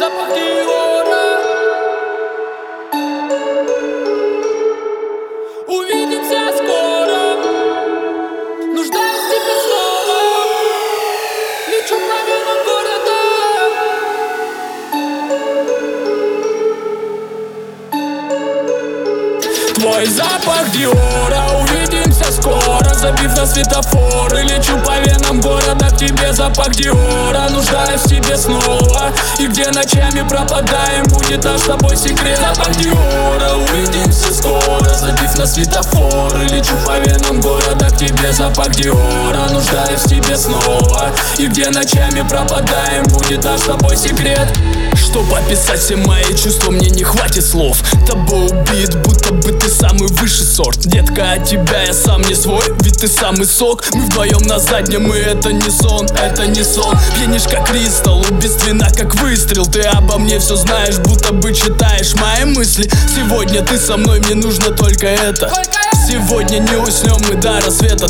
Запах Диора. Увидимся скоро. Нуждаюсь в тебе снова. Лечу по венам города. Твой запах Диора. Увидимся скоро. Забив на светофоры, лечу по венам города. К тебе запах Диора. Нуждаюсь в тебе снова. И где ночами пропадаем, будет наш с тобой секрет. Запах Диора. Увидимся скоро. Забив на светофоры, лечу по венам города. К тебе запах Диора. Нуждаюсь в тебе снова. И где ночами пропадаем, будет наш с тобой секрет. Чтоб описать все мои чувства, мне не хватит слов. Тобой убит, будто бы ты самый высший сорт. Детка, от тебя я сам не свой, ведь ты самый сок. Мы вдвоем на заднем, и это не сон, это не сон. Пьянишь как кристалл, убийственно как выстрел. Ты обо мне все знаешь, будто бы читаешь мои мысли. Сегодня ты со мной, мне нужно только это. Сегодня не уснем мы до рассвета.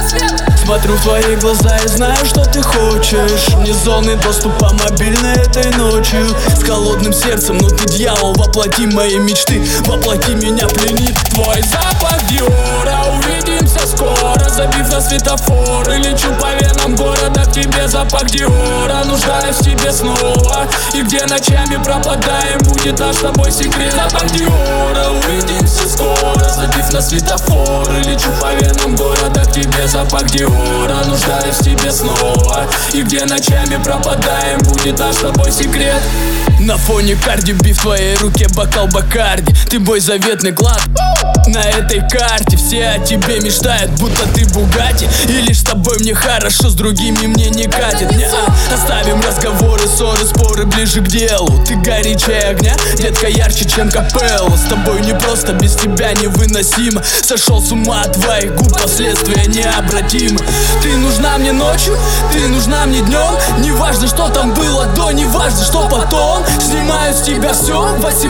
Смотрю в твои глаза и знаю, что ты хочешь. Мне зоны доступа мобильной этой ночью. С холодным сердцем, но ты дьявол. Воплоти мои мечты, воплоти меня пленит. Твой запах Диора. Увидимся скоро. Забив на светофоры, лечу по венам города. К тебе запах Диора. Нуждаюсь в тебе снова. И где ночами пропадаем, будет наш с тобой секрет. Запах Диора. Увидимся скоро. Забив на светофоры, лечу по венам города. К тебе запах Диора. Нуждаюсь в тебе снова. И где ночами пропадаем, будет наш с тобой секрет. На фоне Карди Би в твоей руке бокал Бакарди. Ты мой заветный клад. На этой карте все о тебе мечтают, будто ты Бугатти. И лишь с тобой мне хорошо, с другими мне не катит. Оставим разговоры, ссоры, споры ближе к делу. Ты горячее огня, детка, ярче, чем капелла. С тобой не просто, без тебя невыносимо. Сошел с ума от твоих губ, последствия необратимы. Ты нужна мне ночью, ты нужна мне днем. Не важно, что там было до, не важно, что потом. Снимаю с тебя все,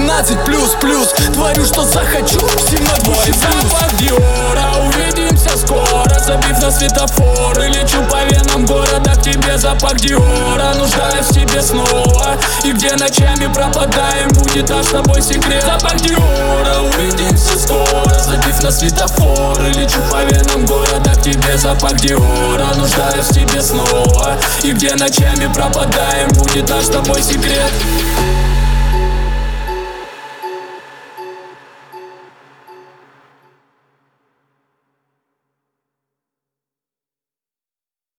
18++. Творю, что захочу, Твой запах Диора. Увидимся скоро. Забив на светофоры, лечу по венам города. К тебе запах Диора. Нуждаюсь в тебе снова. И где ночами пропадаем, будет наш с тобой секрет. Запах Диора. Увидимся скоро. Забив на светофоры, лечу по венам города. К тебе запах Диора. Нуждаюсь в тебе снова. И где ночами пропадаем, будет наш с тобой секрет.